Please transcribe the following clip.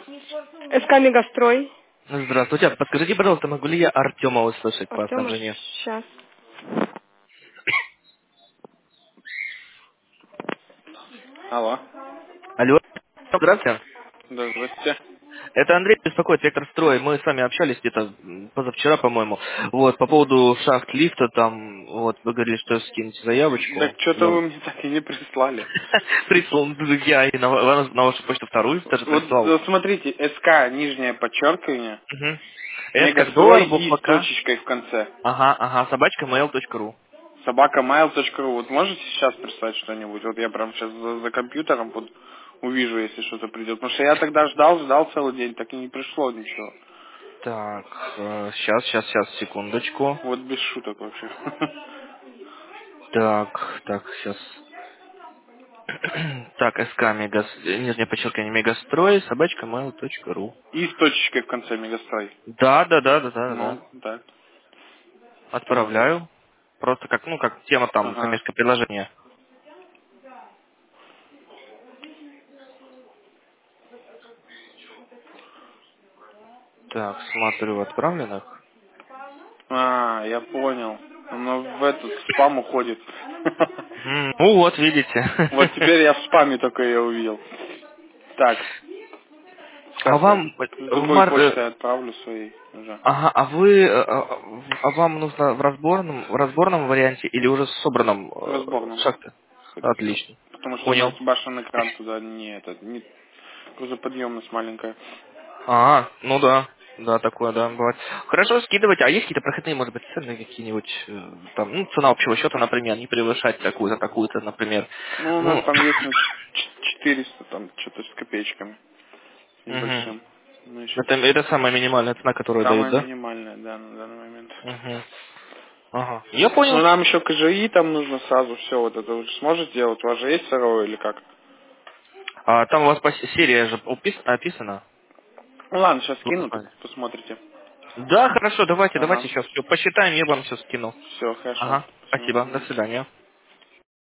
СК Мегастрой. Здравствуйте. Подскажите, пожалуйста, могу ли я Артема услышать по Артема, снабжению? сейчас. Алло. Алло. Здравствуйте. Да, здравствуйте. Это Андрей беспокоит, Вектор Строй. Мы с вами общались где-то позавчера, по-моему. Вот, по поводу шахт лифта, там, вот, вы говорили, что скинете Так заявочку. что-то Я вы мне так и не прислали. прислал, я и на вашу почту вторую даже Вот, прислал. вот смотрите, СК, нижнее подчеркивание, Угу. С как Мегастрой доллар, и буква с К. точечкой в конце. Ага, собачка mail.ru. Собакамайл.ру. Вот можете сейчас прислать что-нибудь? Вот я прям сейчас за компьютером вот увижу, если что-то придет. Потому что я тогда ждал целый день, так и не пришло ничего. Так, сейчас, секундочку. Вот без шуток вообще. Так, сейчас. Так, СК нижнее подчеркивание Мегастрой, собачка mail.ru. И с точечкой в конце Мегастрой. Да. Ну, так. Отправляю. Просто как, ну, как тема там, Ага. коммерческое предложение. Так, смотрю в отправленных. А, я понял. Оно в этот спам уходит. Ну вот, видите. Вот теперь я в спаме только ее увидел. Так, А сейчас я вам с в другой почтой отправлю своей уже. ага, а вам нужно в разборном варианте или уже в собранном В разборном шахте? хоть все. Отлично. Потому что у нас Понял. башенный кран туда не грузоподъемность маленькая. Ну да. Да, такое, да, бывает. Хорошо, скидывайте. А есть какие-то проходные, может быть, цены какие-нибудь, там, ну, цена общего счета, например, не превышать такую-то, например. Ну, у нас Ну, там есть на 400, там, что-то с копеечками мгм. небольшим. Мы сейчас Это самая минимальная цена, которую дают, самая да? минимальная, да, на данный момент. Угу. Ага. Я Ну, понял. нам еще КЖИ там нужно сразу все вот это. Вы же сможете делать? У вас же есть сырое или как? А там у вас серия же описана. Ну, ладно, сейчас скину, так Ладно. посмотрите. Да, хорошо, давайте Ага. сейчас все посчитаем, я вам все скину. Все, хорошо. Ага, Все, спасибо, до мгм. свидания.